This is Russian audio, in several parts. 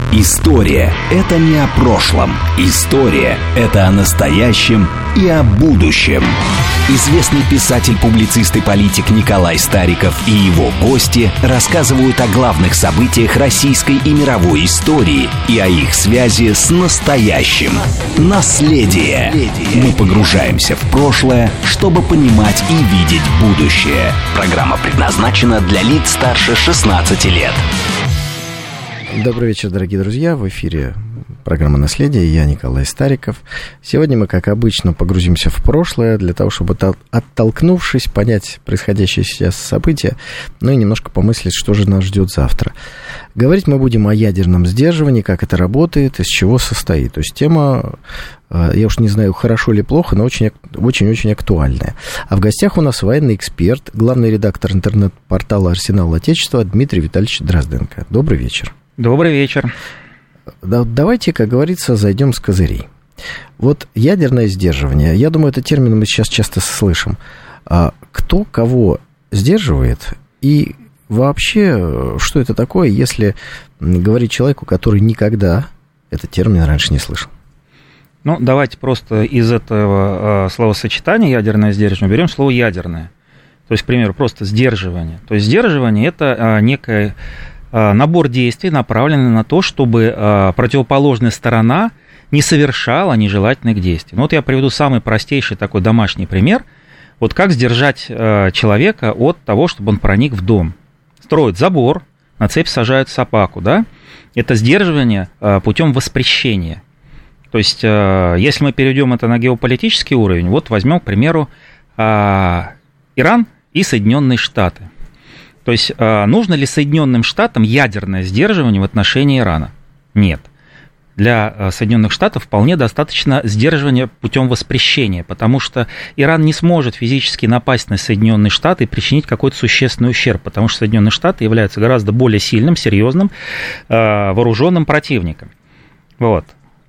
История – это не о прошлом. История – это о настоящем и о будущем. Известный писатель, публицист и политик Николай Стариков и его гости рассказывают о главных событиях российской и мировой истории и о их связи с настоящим. Наследие. Мы погружаемся в прошлое, чтобы понимать и видеть будущее. Программа предназначена для лиц старше 16 лет. Добрый вечер, дорогие друзья. В эфире программа «Наследие». Я Николай Стариков. Сегодня мы, как обычно, погрузимся в прошлое для того, чтобы, оттолкнувшись, понять происходящее сейчас события, ну и немножко помыслить, что же нас ждет завтра. Говорить мы будем о ядерном сдерживании, как это работает, из чего состоит. То есть тема, я уж не знаю, хорошо или плохо, но очень-очень актуальная. А в гостях у нас военный эксперт, главный редактор интернет-портала «Арсенал Отечества» Дмитрий Витальевич Дрозденко. Добрый вечер. Добрый вечер. Давайте, как говорится, зайдем с козырей. Вот ядерное сдерживание, я думаю, этот термин мы сейчас часто слышим. Кто кого сдерживает и вообще, что это такое, если говорить человеку, который никогда этот термин раньше не слышал? Ну, давайте просто из этого словосочетания ядерное сдерживание берем слово ядерное. То есть, к примеру, просто сдерживание. То есть сдерживание – это некое набор действий, направленный на то, чтобы противоположная сторона не совершала нежелательных действий. Ну, вот я приведу самый простейший такой домашний пример. Вот как сдержать человека от того, чтобы он проник в дом. Строят забор, на цепь сажают собаку, да? Это сдерживание путем воспрещения. То есть, если мы перейдем это на геополитический уровень, вот возьмем, к примеру, Иран и Соединенные Штаты. То есть, нужно ли Соединенным Штатам ядерное сдерживание в отношении Ирана? Нет. Для Соединенных Штатов вполне достаточно сдерживания путем воспрещения, потому что Иран не сможет физически напасть на Соединенные Штаты и причинить какой-то существенный ущерб, потому что Соединенные Штаты являются гораздо более сильным, серьезным, вооруженным противником. Вот.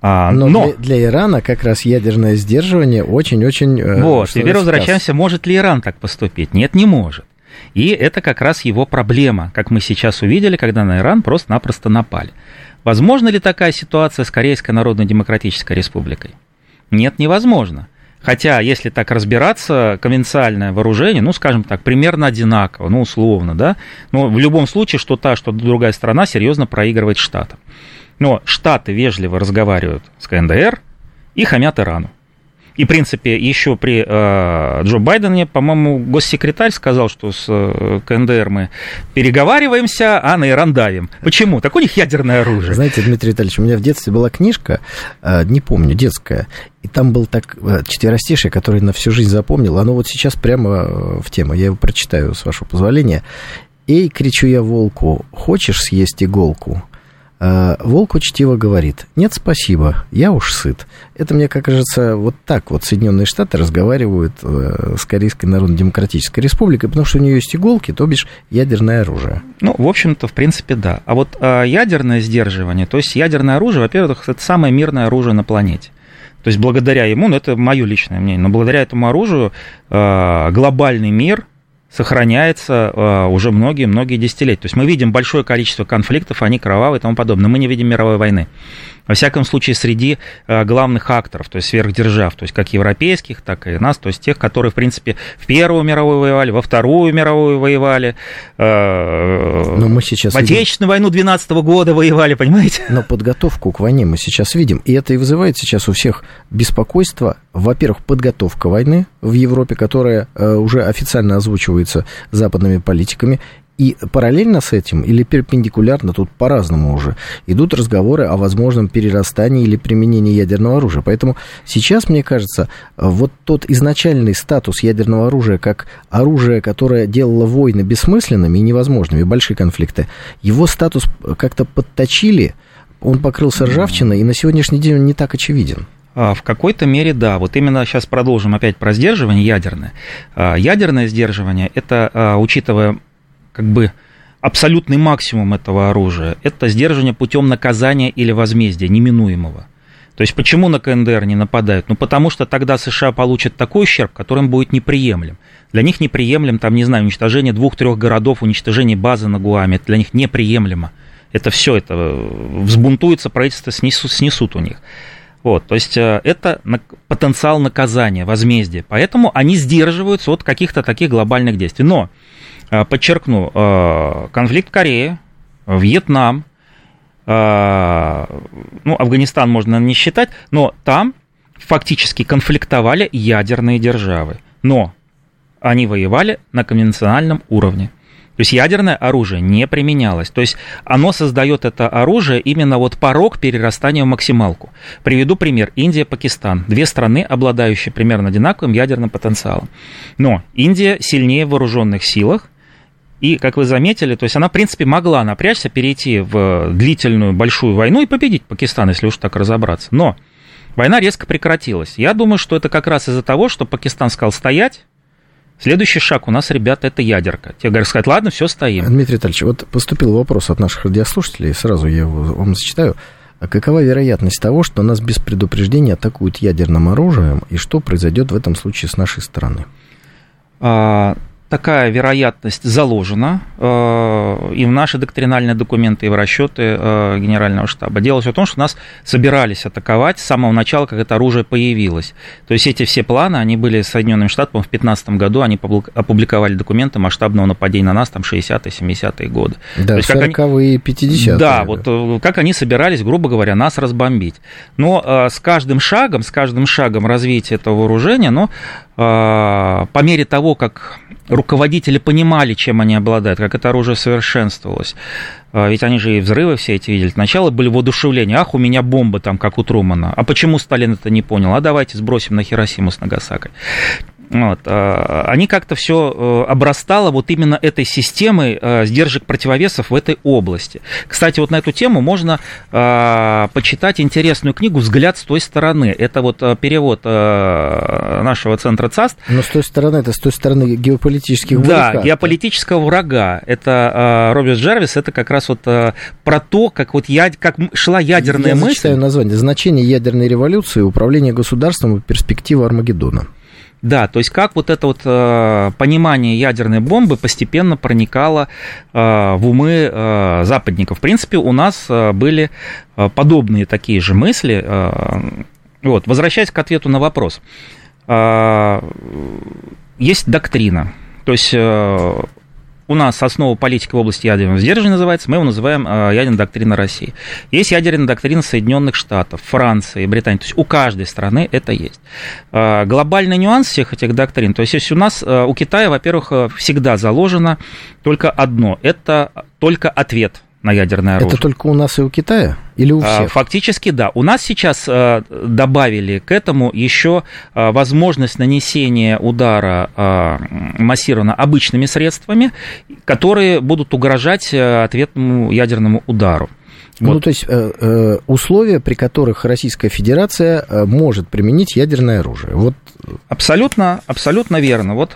Но для Ирана как раз ядерное сдерживание очень-очень... Вот, теперь возвращаемся, может ли Иран так поступить? Нет, не может. И это как раз его проблема, как мы сейчас увидели, когда на Иран просто-напросто напали. Возможна ли такая ситуация с Корейской Народно-Демократической Республикой? Нет, невозможно. Хотя, если так разбираться, конвенциальное вооружение, ну, скажем так, примерно одинаково, ну, условно, да, но в любом случае, что та, что другая страна серьезно проигрывает Штатам. Но Штаты вежливо разговаривают с КНДР и хамят Ирану. И, в принципе, еще при Джо Байдене, по-моему, госсекретарь сказал, что с КНДР мы переговариваемся, а на Иран давим. Почему? Так у них ядерное оружие. Знаете, Дмитрий Витальевич, у меня в детстве была книжка, не помню, детская, и там был так четверостишее, которое на всю жизнь запомнил. Оно вот сейчас прямо в тему. Я его прочитаю, с вашего позволения. «Эй, кричу я волку, хочешь съесть иголку?» Волк учтиво говорит: «Нет, спасибо, я уж сыт». Это, мне кажется, вот так вот Соединенные Штаты разговаривают с Корейской Народно-Демократической Республикой, потому что у нее есть иголки, то бишь ядерное оружие. Ну, в общем-то, в принципе, да. А вот ядерное сдерживание, то есть ядерное оружие, во-первых, это самое мирное оружие на планете. То есть благодаря ему, ну, это мое личное мнение, но благодаря этому оружию глобальный мир сохраняется уже многие-многие десятилетия. То есть мы видим большое количество конфликтов, они кровавые и тому подобное. Мы не видим мировой войны. Во всяком случае, среди главных акторов, то есть сверхдержав, то есть как европейских, так и нас, то есть тех, которые, в принципе, в Первую мировую воевали, во Вторую мировую воевали, в Отечественную войну 12 года воевали, понимаете? Но подготовку к войне мы сейчас видим, и это и вызывает сейчас у всех беспокойство. Во-первых, подготовка войны в Европе, которая уже официально озвучивается западными политиками, и параллельно с этим, или перпендикулярно, тут по-разному уже, идут разговоры о возможном перерастании или применении ядерного оружия. Поэтому сейчас, мне кажется, вот тот изначальный статус ядерного оружия, как оружие, которое делало войны бессмысленными и невозможными, большие конфликты, его статус как-то подточили, он покрылся ржавчиной, и на сегодняшний день он не так очевиден. В какой-то мере, да. Вот именно сейчас продолжим опять про сдерживание ядерное. Ядерное сдерживание, это, учитывая как бы абсолютный максимум этого оружия, это сдерживание путем наказания или возмездия, неминуемого. То есть почему на КНДР не нападают? Ну, потому что тогда США получат такой ущерб, который им будет неприемлем. Для них неприемлем, там, не знаю, уничтожение 2-3 городов, уничтожение базы на Гуаме, это для них неприемлемо. Это все, это взбунтуется правительство, снесут у них. Вот, то есть это потенциал наказания, возмездия. Поэтому они сдерживаются от каких-то таких глобальных действий. Но, подчеркну, конфликт в Корее, Вьетнам, Афганистан можно не считать, но там фактически конфликтовали ядерные державы. Но они воевали на конвенциональном уровне. То есть ядерное оружие не применялось. То есть оно создает это оружие именно вот порог перерастания в максималку. Приведу пример. Индия, Пакистан. Две страны, обладающие примерно одинаковым ядерным потенциалом. Но Индия сильнее в вооруженных силах. И, как вы заметили, то есть она, в принципе, могла напрячься, перейти в длительную большую войну и победить Пакистан, если уж так разобраться. Но война резко прекратилась. Я думаю, что это как раз из-за того, что Пакистан сказал стоять. Следующий шаг у нас, ребята, это ядерка. Те говорят, сказать, ладно, все, стоим. Дмитрий Витальевич, вот поступил вопрос от наших радиослушателей, сразу я его вам зачитаю. А какова вероятность того, что нас без предупреждения атакуют ядерным оружием, и что произойдет в этом случае с нашей стороны? Такая вероятность заложена и в наши доктринальные документы, и в расчеты Генерального штаба. Дело все в том, что нас собирались атаковать с самого начала, как это оружие появилось. То есть эти все планы, они были Соединенными Штатами в 2015 году, они опубликовали документы масштабного нападения на нас, там, 60-е, 70-е годы. Да, 40-е и 50-е. Да, вот как они собирались, грубо говоря, нас разбомбить. Но с каждым шагом развития этого вооружения, по мере того, как руководители понимали, чем они обладают, как это оружие совершенствовалось. Ведь они же и взрывы все эти видели. Сначала были воодушевления. Ах, у меня бомба там, как у Трумана. А почему Сталин это не понял? А давайте сбросим на Хиросиму с Нагасакой. Вот. Они как-то все обрастало вот именно этой системой сдержек противовесов в этой области. Кстати, вот на эту тему можно почитать интересную книгу «Взгляд с той стороны». Это вот перевод нашего центра ЦАСТ. Но с той стороны, это с той стороны геополитических врагов. Да, геополитического врага. Это Роберт Джервис, это как раз вот про то, как шла ядерная мысль. Я зачитаю название. «Значение ядерной революции, управление государством и перспектива Армагеддона». Да, то есть как вот это вот понимание ядерной бомбы постепенно проникало в умы западников. В принципе, у нас были подобные такие же мысли. Вот, возвращаясь к ответу на вопрос. Есть доктрина, то есть у нас основа политики в области ядерного сдерживания называется, мы его называем ядерная доктрина России. Есть ядерная доктрина Соединенных Штатов, Франции, Британии, то есть у каждой страны это есть. Глобальный нюанс всех этих доктрин, то есть если у нас, у Китая, во-первых, всегда заложено только одно, это только ответ на ядерное оружие. Это только у нас и у Китая? Или у всех? Фактически, да. У нас сейчас добавили к этому еще возможность нанесения удара массированно обычными средствами, которые будут угрожать ответному ядерному удару. Вот. То есть условия, при которых Российская Федерация может применить ядерное оружие. Вот. Абсолютно верно. Вот.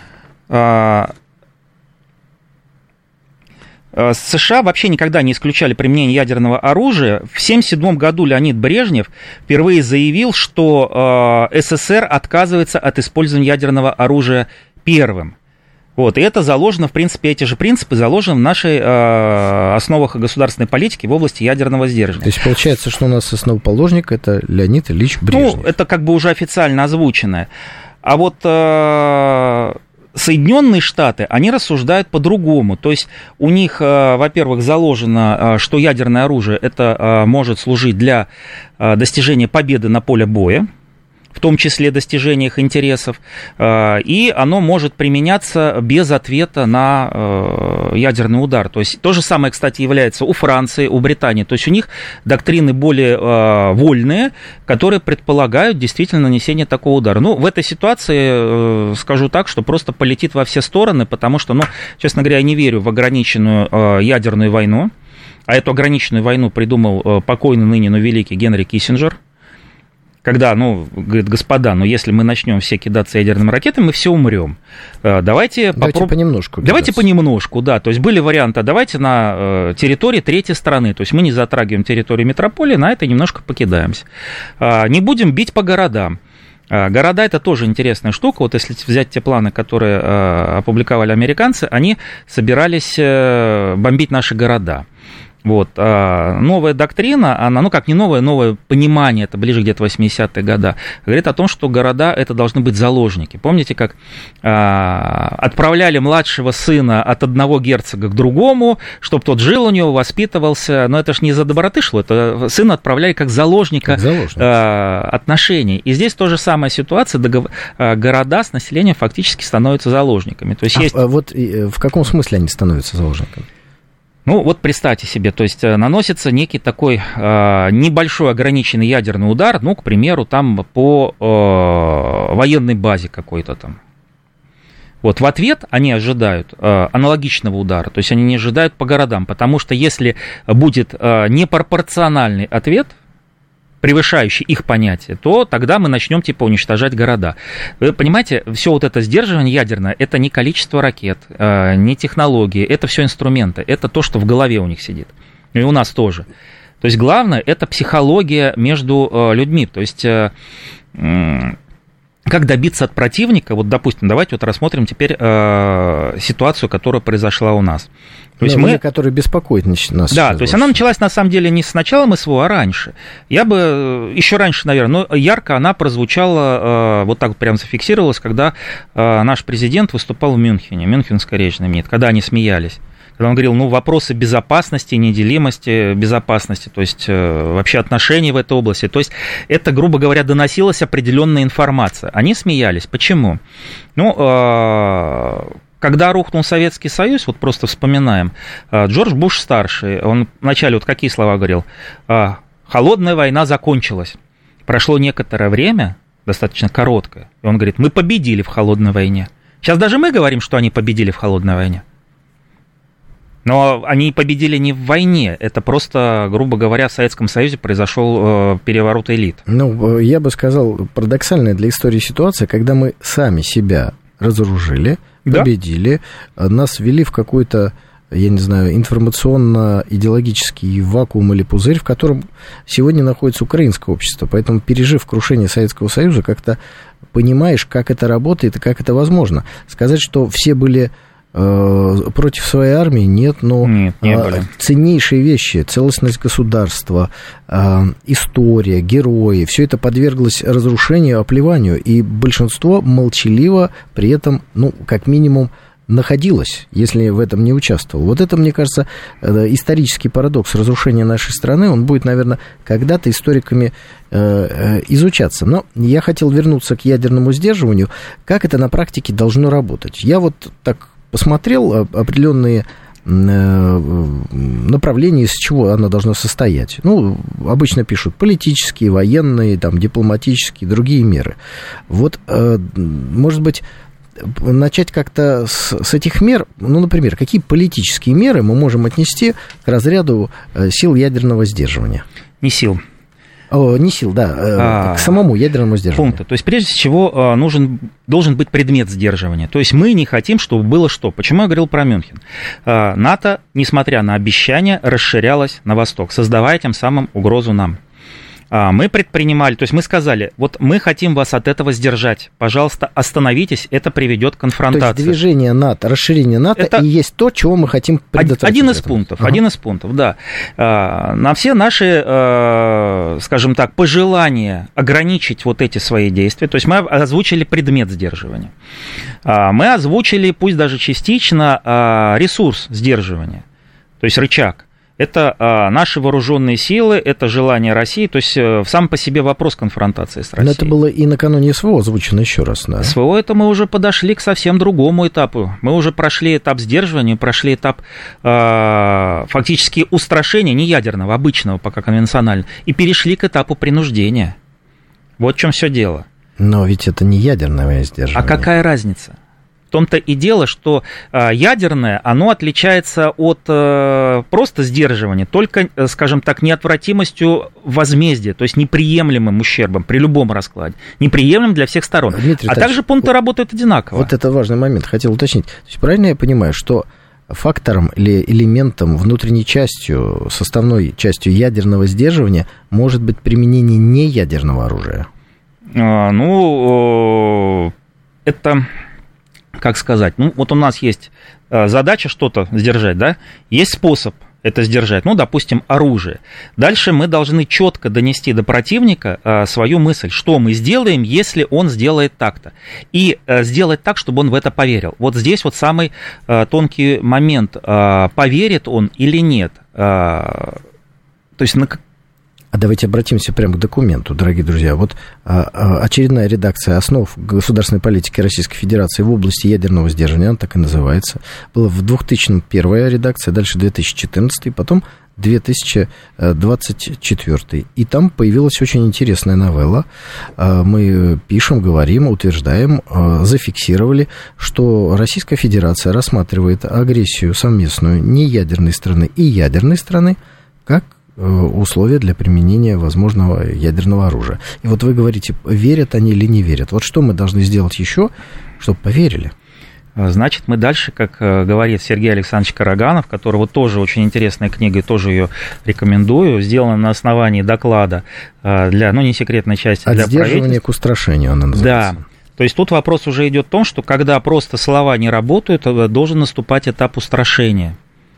США вообще никогда не исключали применение ядерного оружия. В 1977 году Леонид Брежнев впервые заявил, что СССР отказывается от использования ядерного оружия первым. Вот, и это заложено, в принципе, эти же принципы заложены в нашей основах государственной политики в области ядерного сдерживания. То есть получается, что у нас основоположник – это Леонид Ильич Брежнев. Это как бы уже официально озвученное. А вот Соединенные Штаты, они рассуждают по-другому. То есть у них, во-первых, заложено, что ядерное оружие это может служить для достижения победы на поле боя, в том числе достижения их интересов, и оно может применяться без ответа на ядерный удар. То есть то же самое, кстати, является у Франции, у Британии. То есть у них доктрины более вольные, которые предполагают действительно нанесение такого удара. В этой ситуации скажу так, что просто полетит во все стороны, потому что, честно говоря, я не верю в ограниченную ядерную войну, а эту ограниченную войну придумал покойный ныне, но великий Генри Киссинджер. Когда, говорит, господа, если мы начнем все кидаться ядерными ракетами, мы все умрем. Давайте понемножку. Давайте понемножку, да. То есть были варианты, давайте на территории третьей страны. То есть мы не затрагиваем территорию метрополии, на это немножко покидаемся. Не будем бить по городам. Города – это тоже интересная штука. Вот если взять те планы, которые опубликовали американцы, они собирались бомбить наши города. Вот. Новая доктрина, она, ну как не новое понимание, это ближе где-то 80-е годы, говорит о том, что города это должны быть заложники. Помните, как отправляли младшего сына от одного герцога к другому, чтобы тот жил у него, воспитывался, но это ж не из-за доброты шло, это сына отправляли как заложника отношений. И здесь тоже самая ситуация, города с населением фактически становятся заложниками. То есть вот в каком смысле они становятся заложниками? Ну, вот представьте себе, то есть наносится некий такой небольшой ограниченный ядерный удар, ну, к примеру, там по военной базе какой-то там. Вот в ответ они ожидают аналогичного удара, то есть они не ожидают по городам, потому что если будет непропорциональный ответ, превышающий их понятие, то тогда мы начнем типа уничтожать города. Вы понимаете, все вот это сдерживание ядерное, это не количество ракет, не технологии, это все инструменты, это то, что в голове у них сидит. И у нас тоже. То есть главное, это психология между людьми. То есть как добиться от противника, вот, допустим, давайте вот рассмотрим теперь ситуацию, которая произошла у нас. То есть которая беспокоит нас. Да, то есть она началась, на самом деле, не с начала СВО, а раньше. Я бы еще раньше, наверное, но ярко она прозвучала, вот так прям зафиксировалась, когда наш президент выступал в Мюнхене, Мюнхенская речь знаменитая, когда они смеялись. Когда он говорил, ну, вопросы безопасности, неделимости безопасности, то есть вообще отношений в этой области. То есть это, грубо говоря, доносилась определенная информация. Они смеялись. Почему? Ну, когда рухнул Советский Союз, вот просто вспоминаем, Джордж Буш-старший, он вначале вот какие слова говорил? Холодная война закончилась. Прошло некоторое время, достаточно короткое, и он говорит, мы победили в холодной войне. Сейчас даже мы говорим, что они победили в холодной войне. Но они победили не в войне, это просто, грубо говоря, в Советском Союзе произошел переворот элит. Ну, я бы сказал, парадоксальная для истории ситуация, когда мы сами себя разоружили, победили, нас ввели в какой-то, я не знаю, информационно-идеологический вакуум или пузырь, в котором сегодня находится украинское общество. Поэтому, пережив крушение Советского Союза, как-то понимаешь, как это работает и как это возможно. Сказать, что все были против своей армии, нет, но не были. Ценнейшие вещи, целостность государства, история, герои, все это подверглось разрушению, оплеванию, и большинство молчаливо при этом, ну, как минимум, находилось, если в этом не участвовал. Вот это, мне кажется, исторический парадокс разрушения нашей страны, он будет, наверное, когда-то историками изучаться. Но я хотел вернуться к ядерному сдерживанию. Как это на практике должно работать? Я вот так посмотрел определенные направления, из чего оно должно состоять. Ну, обычно пишут политические, военные, там, дипломатические, другие меры. Вот, может быть, начать как-то с этих мер, ну, например, какие политические меры мы можем отнести к разряду сил ядерного сдерживания? Не сил. Не сил, да, к самому ядерному сдерживанию. Пункта. То есть, прежде всего, должен быть предмет сдерживания. То есть, мы не хотим, чтобы было что. Почему я говорил про Мюнхен? НАТО, несмотря на обещания, расширялось на восток, создавая тем самым угрозу нам. Мы предпринимали, то есть мы сказали, вот мы хотим вас от этого сдержать, пожалуйста, остановитесь, это приведет к конфронтации. То есть движение НАТО, расширение НАТО это и есть то, чего мы хотим предотвратить. Один из пунктов, да. На все наши, скажем так, пожелания ограничить вот эти свои действия, то есть мы озвучили предмет сдерживания, мы озвучили, пусть даже частично, ресурс сдерживания, то есть рычаг. Это наши вооруженные силы, это желание России, то есть сам по себе вопрос конфронтации с Россией. Но это было и накануне СВО озвучено еще раз, да? СВО это мы уже подошли к совсем другому этапу. Мы уже прошли этап сдерживания, прошли этап фактически устрашения, не ядерного, обычного, пока конвенционального, и перешли к этапу принуждения. Вот в чем все дело. Но ведь это не ядерное сдерживание. А какая разница? В том-то и дело, что ядерное, оно отличается от просто сдерживания, только, скажем так, неотвратимостью возмездия, то есть неприемлемым ущербом при любом раскладе, неприемлемым для всех сторон. Дмитрий, также пункты работают одинаково. Вот это важный момент, хотел уточнить. То есть правильно я понимаю, что фактором или элементом, внутренней частью, составной частью ядерного сдерживания может быть применение неядерного оружия? Это... Как сказать, ну вот у нас есть задача что-то сдержать, да, есть способ это сдержать, ну, допустим, оружие. Дальше мы должны четко донести до противника свою мысль, что мы сделаем, если он сделает так-то. И сделать так, чтобы он в это поверил. Вот здесь вот самый тонкий момент, поверит он или нет. То есть А давайте обратимся прямо к документу, дорогие друзья. Вот очередная редакция основ государственной политики Российской Федерации в области ядерного сдерживания, она так и называется. Была в 2000-м первая редакция, дальше 2014, потом 2024. И там появилась очень интересная новелла. Мы пишем, говорим, утверждаем, зафиксировали, что Российская Федерация рассматривает агрессию совместную неядерной страны и ядерной страны как условия для применения возможного ядерного оружия. И вот вы говорите, верят они или не верят. Вот что мы должны сделать еще, чтобы поверили? Значит, мы дальше, как говорит Сергей Александрович Караганов, которого тоже очень интересная книга, и тоже ее рекомендую, сделана на основании доклада для, ну, не секретной части, от для сдерживания к устрашению она называется. Да. То есть тут вопрос уже идет в том, что когда просто слова не работают, должен наступать этап устрашения.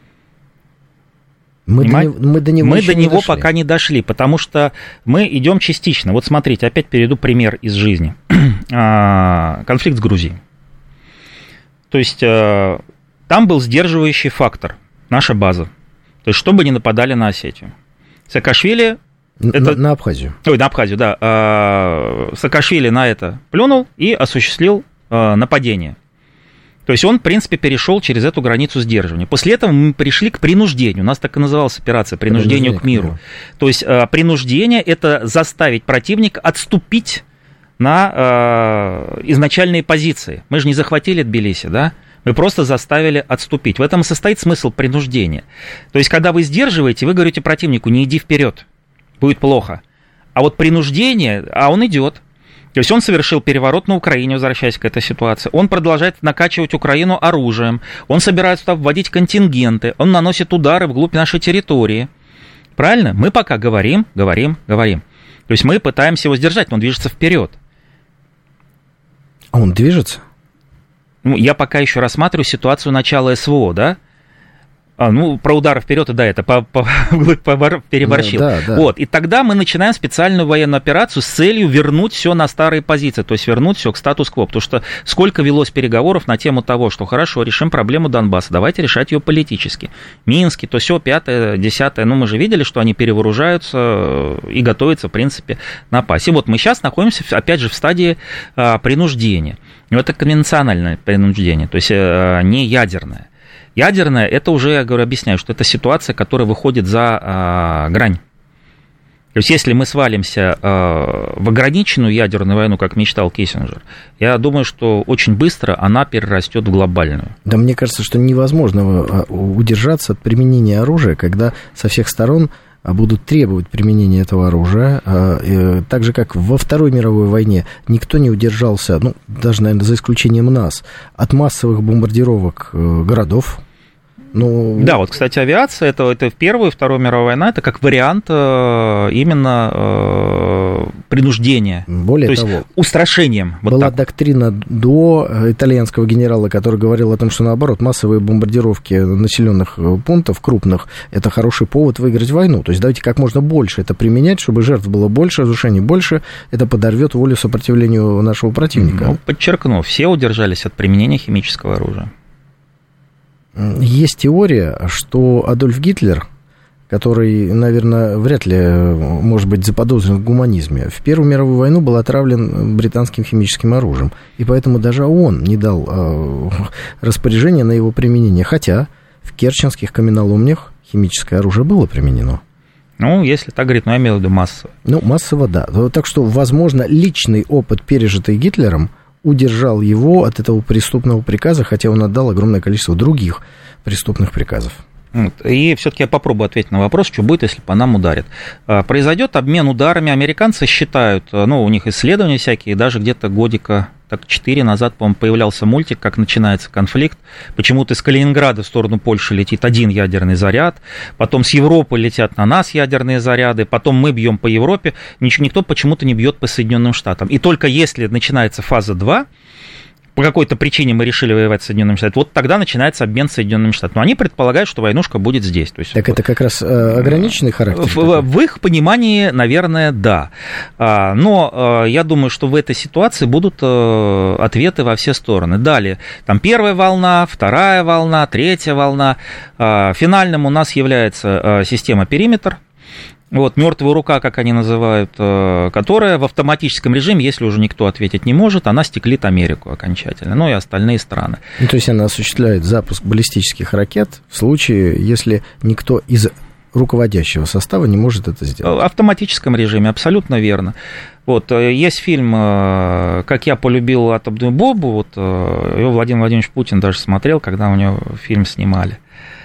Мы до него пока не дошли, потому что мы идем частично. Вот смотрите, опять приведу пример из жизни. Конфликт с Грузией. То есть там был сдерживающий фактор, наша база. То есть чтобы не нападали на Осетию. Саакашвили... На Абхазию. Ой, на Абхазию, да. Саакашвили на это плюнул и осуществил нападение. То есть он, в принципе, перешел через эту границу сдерживания. После этого мы пришли к принуждению. У нас так и называлась операция «Принуждению к миру». То есть принуждение – это заставить противника отступить на изначальные позиции. Мы же не захватили Тбилиси, да? Мы просто заставили отступить. В этом и состоит смысл принуждения. То есть когда вы сдерживаете, вы говорите противнику: не иди вперед, будет плохо. А вот принуждение, он идет. То есть он совершил переворот на Украине, возвращаясь к этой ситуации. Он продолжает накачивать Украину оружием. Он собирается туда вводить контингенты. Он наносит удары вглубь нашей территории. Правильно? Мы пока говорим. То есть мы пытаемся его сдержать, но он движется вперед. А он движется? Ну, я пока еще рассматриваю ситуацию начала СВО, да? Про удары вперед, да, это переборщил. Да. Вот, и тогда мы начинаем специальную военную операцию с целью вернуть все на старые позиции, то есть вернуть все к статус-кво, потому что сколько велось переговоров на тему того, что хорошо, решим проблему Донбасса, давайте решать ее политически. Минский, то все, 5-е, 10-е, мы же видели, что они перевооружаются и готовятся, в принципе, напасть. И вот мы сейчас находимся, опять же, в стадии принуждения. Но это конвенциональное принуждение, то есть не ядерное. Ядерное, это уже, я говорю, объясняю, что это ситуация, которая выходит за грань. То есть, если мы свалимся в ограниченную ядерную войну, как мечтал Киссинджер, я думаю, что очень быстро она перерастет в глобальную. Да, мне кажется, что невозможно удержаться от применения оружия, когда со всех сторон будут требовать применения этого оружия. Так же, как во Второй мировой войне никто не удержался, даже, наверное, за исключением нас, от массовых бомбардировок городов. Да, вот, кстати, авиация, это в Первую и Вторую мировую войну, это как вариант именно принуждения. Более того, есть устрашением. Вот была так. доктрина до итальянского генерала, который говорил о том, что, наоборот, массовые бомбардировки населенных пунктов крупных – это хороший повод выиграть войну. То есть давайте как можно больше это применять, чтобы жертв было больше, разрушений больше. Это подорвет волю сопротивлению нашего противника. Подчеркну, все удержались от применения химического оружия. Есть теория, что Адольф Гитлер, который, наверное, вряд ли может быть заподозрен в гуманизме, в Первую мировую войну был отравлен британским химическим оружием, и поэтому даже он не дал распоряжения на его применение, хотя в керченских каменоломнях химическое оружие было применено. Если так говорить, я имел в виду массово. Массово, да. Так что, возможно, личный опыт, пережитый Гитлером, удержал его от этого преступного приказа, хотя он отдал огромное количество других преступных приказов. И все-таки я попробую ответить на вопрос, что будет, если по нам ударят. Произойдет обмен ударами. Американцы считают, у них исследования всякие, даже где-то годика 4 назад, по-моему, появлялся мультик, как начинается конфликт. Почему-то из Калининграда в сторону Польши летит один ядерный заряд, потом с Европы летят на нас ядерные заряды, потом мы бьем по Европе, никто почему-то не бьет по Соединенным Штатам. И только если начинается фаза 2, по какой-то причине мы решили воевать с Соединенными Штатами, вот тогда начинается обмен с Соединенными Штатами. Но они предполагают, что войнушка будет здесь. То есть, так вот, это как раз ограниченный характер? В их понимании, наверное, да. Но я думаю, что в этой ситуации будут ответы во все стороны. Далее, там первая волна, вторая волна, третья волна. Финальным у нас является система «Периметр». Вот, мертвая рука, как они называют, которая в автоматическом режиме, если уже никто ответить не может, она стеклит Америку окончательно, ну и остальные страны. Ну, то есть она осуществляет запуск баллистических ракет в случае, если никто из руководящего состава не может это сделать. В автоматическом режиме, абсолютно верно. Вот, есть фильм «Как я полюбил атомную бомбу», вот, его Владимир Владимирович Путин даже смотрел, когда у него фильм снимали.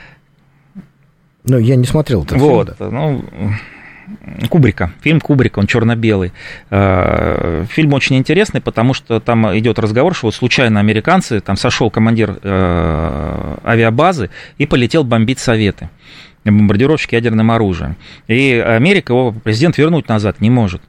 Ну, я не смотрел этот вот, фильм. Да. Ну, Кубрика, фильм Кубрика, он черно-белый. Фильм очень интересный, потому что там идет разговор, что вот случайно американцы, там сошел командир авиабазы и полетел бомбить Советы, бомбардировщики ядерным оружием. И Америка, его президент вернуть назад не может.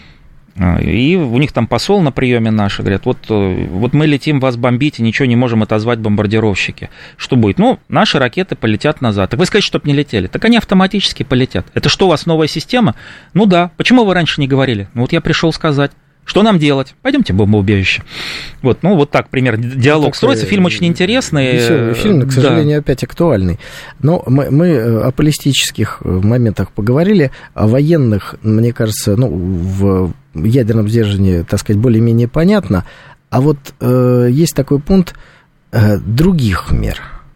И у них там посол на приеме наш, говорят, вот мы летим вас бомбить, и ничего не можем отозвать бомбардировщики. Что будет? Ну, наши ракеты полетят назад. Так вы скажете, чтобы не летели. Так они автоматически полетят. Это что, у вас новая система? Ну да. Почему вы раньше не говорили? Ну вот я пришел сказать. Что нам делать? Пойдемте в бомбоубежище. Вот, ну, вот так, примерно, диалог строится. Фильм очень интересный. Веселый фильм, к сожалению, опять актуальный. Но мы о политических моментах поговорили, о военных, мне кажется, ну, в ядерном сдерживании, так сказать, более-менее понятно. А вот есть такой пункт других мер.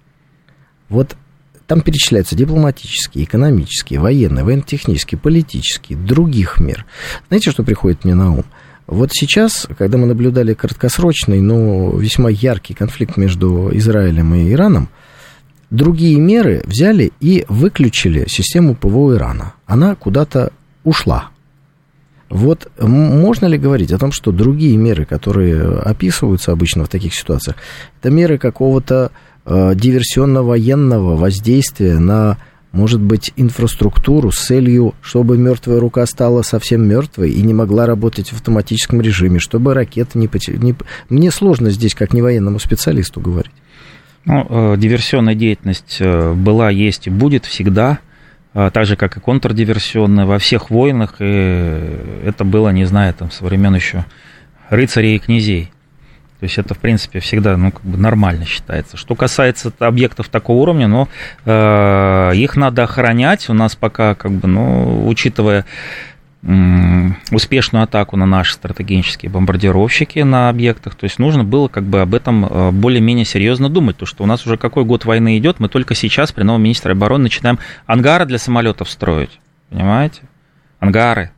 Вот там перечисляются дипломатические, экономические, военные, военно-технические, политические, других мер. Знаете, что приходит мне на ум? Вот сейчас, когда мы наблюдали краткосрочный, но весьма яркий конфликт между Израилем и Ираном, другие меры взяли и выключили систему ПВО Ирана. Она куда-то ушла. Вот можно ли говорить о том, что другие меры, которые описываются обычно в таких ситуациях, это меры какого-то диверсионно-военного воздействия на, может быть, инфраструктуру с целью, чтобы мертвая рука стала совсем мертвой и не могла работать в автоматическом режиме, чтобы ракеты не потеряли. Мне сложно здесь, как не военному специалисту, говорить. Ну, диверсионная деятельность была, есть и будет всегда, так же, как и контрдиверсионная во всех войнах, и это было, не знаю, там, со времен еще рыцарей и князей. То есть это, в принципе, всегда, ну, как бы нормально считается. Что касается объектов такого уровня, ну, их надо охранять. У нас пока, как бы, ну, учитывая успешную атаку на наши стратегические бомбардировщики на объектах, то есть нужно было, как бы, об этом более-менее серьезно думать, потому что у нас уже какой год войны идет, мы только сейчас при новом министре обороны начинаем ангары для самолетов строить, понимаете? Ангары.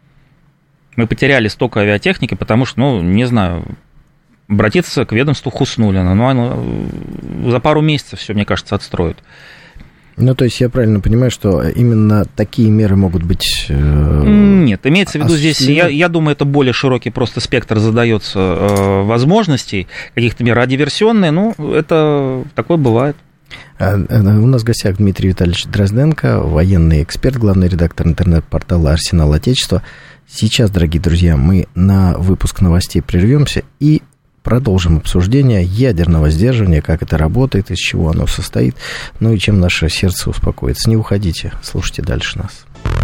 Мы потеряли столько авиатехники, потому что, ну, не знаю, обратиться к ведомству Хуснуллина. Ну, оно за пару месяцев все, мне кажется, отстроят. Ну, то есть я правильно понимаю, что именно такие меры могут быть... Нет, имеется в виду здесь, я думаю, это более широкий просто спектр задается возможностей каких-то мер. А диверсионные, ну, это такое бывает. У нас в гостях Дмитрий Витальевич Дрозденко, военный эксперт, главный редактор интернет-портала «Арсенал Отечества». Сейчас, дорогие друзья, мы на выпуск новостей прервемся и продолжим обсуждение ядерного сдерживания, как это работает, из чего оно состоит, ну и чем наше сердце успокоится. Не уходите, слушайте дальше нас.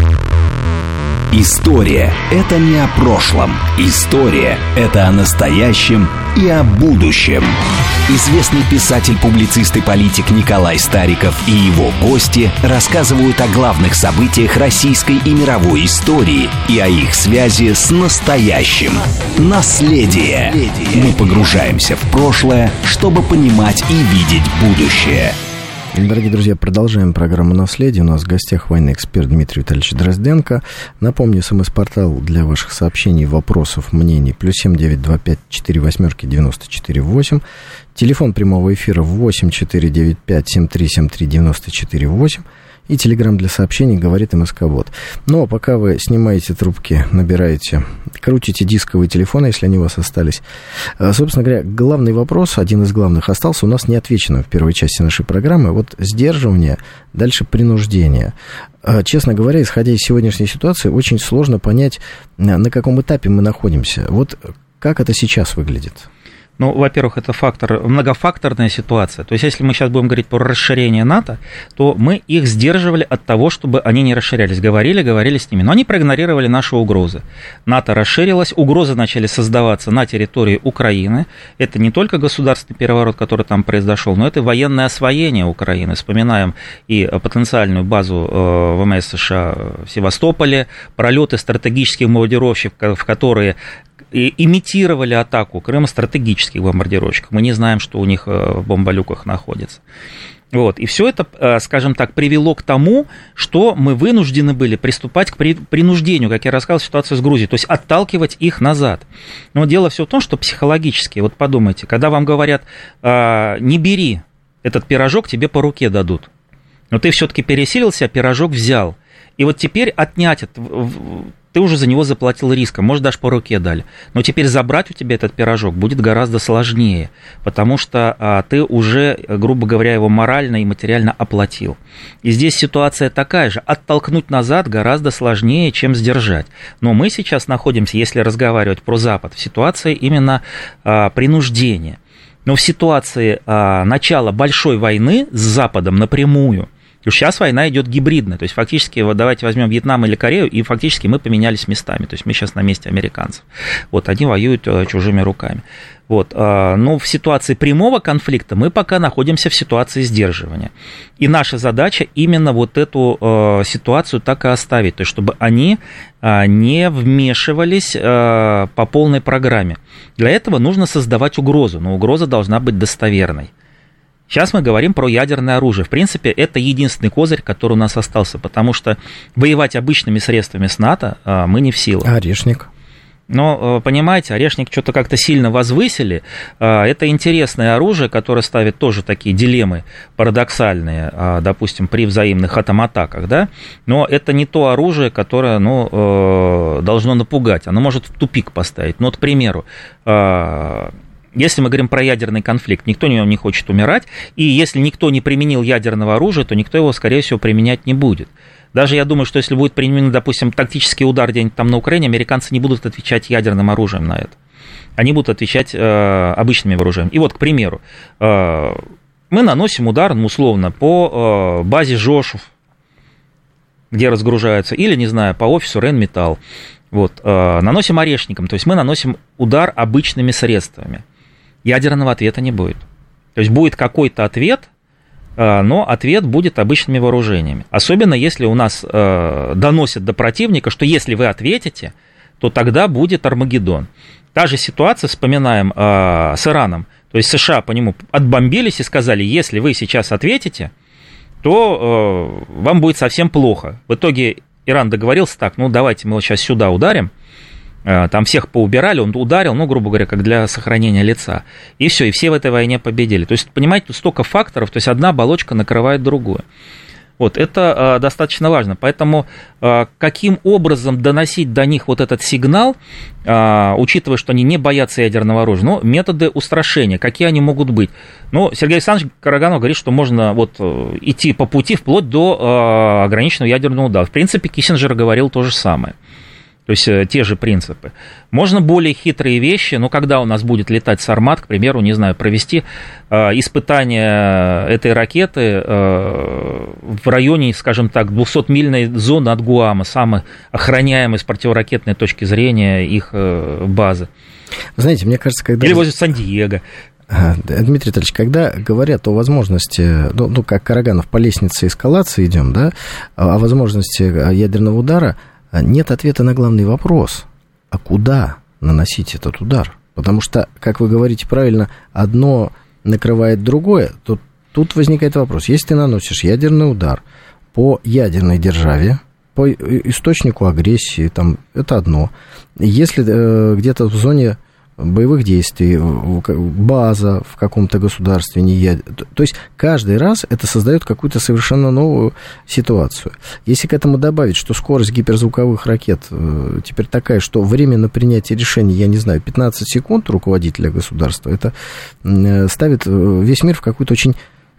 История – это не о прошлом. История – это о настоящем и о будущем. Известный писатель, публицист и политик Николай Стариков и его гости рассказывают о главных событиях российской и мировой истории и о их связи с настоящим. Наследие. Мы погружаемся в прошлое, чтобы понимать и видеть будущее. Дорогие друзья, продолжаем программу «Наследие». У нас в гостях военный эксперт Дмитрий Витальевич Дрозденко. Напомню, СМС-портал для ваших сообщений, вопросов, мнений. +7 925 48 94 8. Телефон прямого эфира 8 495 73 73 94 8. И телеграм для сообщений говорит МСК-бот. Но пока вы снимаете трубки, набираете, крутите дисковые телефоны, если они у вас остались. Собственно говоря, главный вопрос, один из главных, остался у нас неотвеченным в первой части нашей программы. Вот сдерживание, дальше принуждение. Честно говоря, исходя из сегодняшней ситуации, очень сложно понять, на каком этапе мы находимся. Вот как это сейчас выглядит? Ну, во-первых, это многофакторная ситуация. То есть, если мы сейчас будем говорить про расширение НАТО, то мы их сдерживали от того, чтобы они не расширялись. Говорили с ними, но они проигнорировали наши угрозы. НАТО расширилось, угрозы начали создаваться на территории Украины. Это не только государственный переворот, который там произошел, но это военное освоение Украины. Вспоминаем и потенциальную базу ВМС США в Севастополе, пролеты стратегических бомбардировщиков, в которые имитировали атаку Крыма, стратегических бомбардировщиков. Мы не знаем, что у них в бомболюках находится. Вот. И все это, скажем так, привело к тому, что мы вынуждены были приступать к принуждению, как я рассказывал, ситуацию с Грузией, то есть отталкивать их назад. Но дело все в том, что психологически, вот подумайте, когда вам говорят, не бери этот пирожок, тебе по руке дадут, но ты все-таки пересилился, а пирожок взял. И вот теперь отнять это, ты уже за него заплатил риском, может, даже по руке дали. Но теперь забрать у тебя этот пирожок будет гораздо сложнее, потому что ты уже, грубо говоря, его морально и материально оплатил. И здесь ситуация такая же. Оттолкнуть назад гораздо сложнее, чем сдержать. Но мы сейчас находимся, если разговаривать про Запад, в ситуации именно принуждения. Но в ситуации начала большой войны с Западом напрямую, сейчас война идет гибридная, то есть фактически, вот давайте возьмем Вьетнам или Корею, и фактически мы поменялись местами, то есть мы сейчас на месте американцев, вот, они воюют чужими руками. Вот, но в ситуации прямого конфликта мы пока находимся в ситуации сдерживания. И наша задача именно вот эту ситуацию так и оставить, то есть чтобы они не вмешивались по полной программе. Для этого нужно создавать угрозу, но угроза должна быть достоверной. Сейчас мы говорим про ядерное оружие. В принципе, это единственный козырь, который у нас остался, потому что воевать обычными средствами с НАТО мы не в силах. Орешник. Но, понимаете, Орешник что-то как-то сильно возвысили. Это интересное оружие, которое ставит тоже такие дилеммы парадоксальные, допустим, при взаимных атом-атаках, да? Но это не то оружие, которое должно напугать. Оно может в тупик поставить. Ну, вот, к примеру, если мы говорим про ядерный конфликт, никто не хочет умирать, и если никто не применил ядерного оружия, то никто его, скорее всего, применять не будет. Даже я думаю, что если будет применен, допустим, тактический удар где-нибудь там на Украине, американцы не будут отвечать ядерным оружием на это. Они будут отвечать обычными вооружениями. И вот, к примеру, мы наносим удар, условно, по базе Жошев, где разгружаются, или, не знаю, по офису Ренметалл. Вот, наносим Орешником, то есть мы наносим удар обычными средствами. Ядерного ответа не будет. То есть будет какой-то ответ, но ответ будет обычными вооружениями. Особенно если у нас доносят до противника, что если вы ответите, то тогда будет Армагеддон. Та же ситуация, вспоминаем с Ираном. То есть США по нему отбомбились и сказали, если вы сейчас ответите, то вам будет совсем плохо. В итоге Иран договорился так, ну давайте мы вот сейчас сюда ударим, там всех поубирали, он ударил, ну, грубо говоря, как для сохранения лица. И все, и все в этой войне победили. То есть, понимаете, тут столько факторов, то есть одна оболочка накрывает другую. Вот, это достаточно важно. Поэтому каким образом доносить до них вот этот сигнал, учитывая, что они не боятся ядерного оружия, ну, методы устрашения, какие они могут быть? Ну, Сергей Александрович Караганов говорит, что можно вот идти по пути вплоть до ограниченного ядерного удара. В принципе, Киссинджер говорил то же самое. То есть те же принципы. Можно более хитрые вещи, но когда у нас будет летать Сармат, к примеру, не знаю, провести испытание этой ракеты в районе, скажем так, 200-мильной зоны от Гуама, самой охраняемой с противоракетной точки зрения их базы. Знаете, мне кажется, когда... Или возле Сан-Диего. Дмитрий Витальевич, когда говорят о возможности, ну, как Караганов, по лестнице эскалации идем, да, о возможности ядерного удара, нет ответа на главный вопрос, а куда наносить этот удар? Потому что, как вы говорите правильно, одно накрывает другое, то тут возникает вопрос. Если ты наносишь ядерный удар по ядерной державе, по источнику агрессии, там, это одно. Если где-то в зоне боевых действий, база в каком-то государстве, то есть каждый раз это создает какую-то совершенно новую ситуацию. Если к этому добавить, что скорость гиперзвуковых ракет теперь такая, что время на принятие решений, я не знаю, 15 секунд руководителя государства, это ставит весь мир в какую-то очень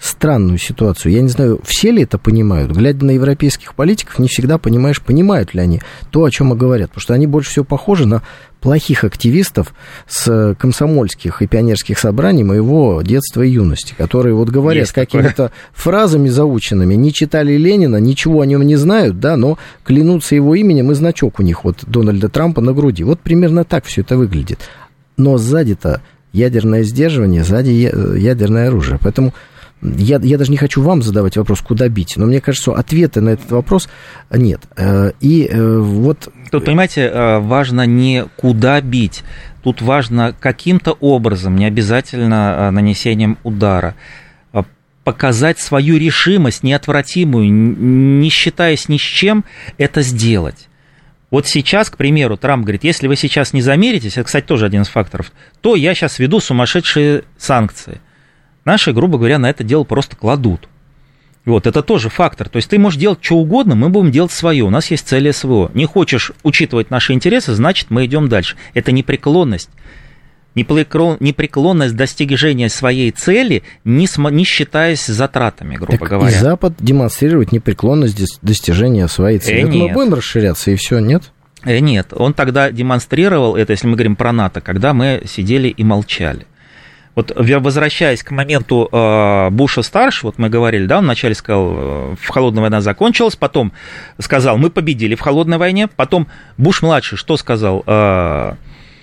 странную ситуацию. Я не знаю, все ли это понимают. Глядя на европейских политиков, не всегда понимаешь, понимают ли они то, о чем и говорят. Потому что они больше всего похожи на плохих активистов с комсомольских и пионерских собраний моего детства и юности, которые вот говорят какими-то фразами заученными, не читали Ленина, ничего о нем не знают, да, но клянутся его именем, и значок у них вот Дональда Трампа на груди. Вот примерно так все это выглядит. Но сзади-то ядерное сдерживание, сзади ядерное оружие. Поэтому я даже не хочу вам задавать вопрос, куда бить, но мне кажется, что ответа на этот вопрос нет. И вот... Тут, понимаете, важно не куда бить, тут важно каким-то образом, не обязательно нанесением удара, показать свою решимость неотвратимую, не считаясь ни с чем, это сделать. Вот сейчас, к примеру, Трамп говорит, если вы сейчас не замеритесь, это, кстати, тоже один из факторов, то я сейчас введу сумасшедшие санкции. Наши, грубо говоря, на это дело просто кладут. Вот, это тоже фактор. То есть ты можешь делать что угодно, мы будем делать свое. У нас есть цели СВО. Не хочешь учитывать наши интересы, значит, мы идем дальше. Это непреклонность. Непреклонность достижения своей цели, не считаясь затратами, грубо говоря. И Запад демонстрирует непреклонность достижения своей цели. Мы будем расширяться, и все, нет? Нет, он тогда демонстрировал это, если мы говорим про НАТО, когда мы сидели и молчали. Вот возвращаясь к моменту Буша-старшего, вот мы говорили, да, он вначале сказал, холодная война закончилась, потом сказал, мы победили в холодной войне, потом Буш-младший что сказал, кто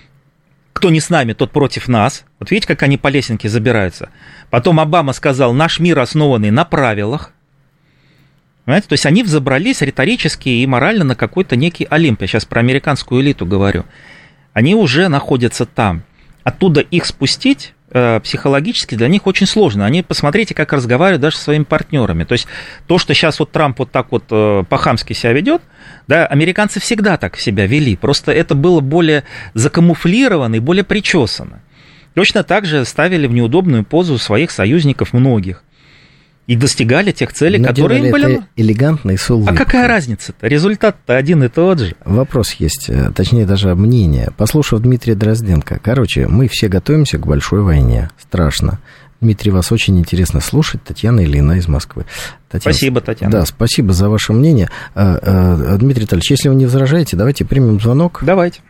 не с нами, тот против нас, вот видите, как они по лесенке забираются, потом Обама сказал, наш мир основанный на правилах, понимаете, то есть они взобрались риторически и морально на какой-то некий Олимп, я сейчас про американскую элиту говорю, они уже находятся там, оттуда их спустить психологически для них очень сложно. Они, посмотрите, как разговаривают даже со своими партнерами. То есть то, что сейчас вот Трамп вот так вот по-хамски себя ведет, да, американцы всегда так себя вели. Просто это было более закамуфлировано и более причесано. Точно так же ставили в неудобную позу своих союзников многих. И достигали тех целей, которые им были... элегантно и с улыбкой. А какая разница-то? Результат-то один и тот же. Вопрос есть, точнее даже мнение. Послушав Дмитрия Дрозденко, короче, мы все готовимся к большой войне. Страшно. Дмитрий, вас очень интересно слушать. Татьяна Ильина из Москвы. Татьяна, спасибо, Татьяна. Да, спасибо за ваше мнение. Дмитрий Витальевич, если вы не возражаете, давайте примем звонок. Давайте.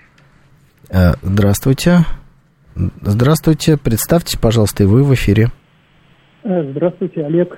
Здравствуйте. Здравствуйте. Представьтесь, пожалуйста, и вы в эфире. Здравствуйте, Олег.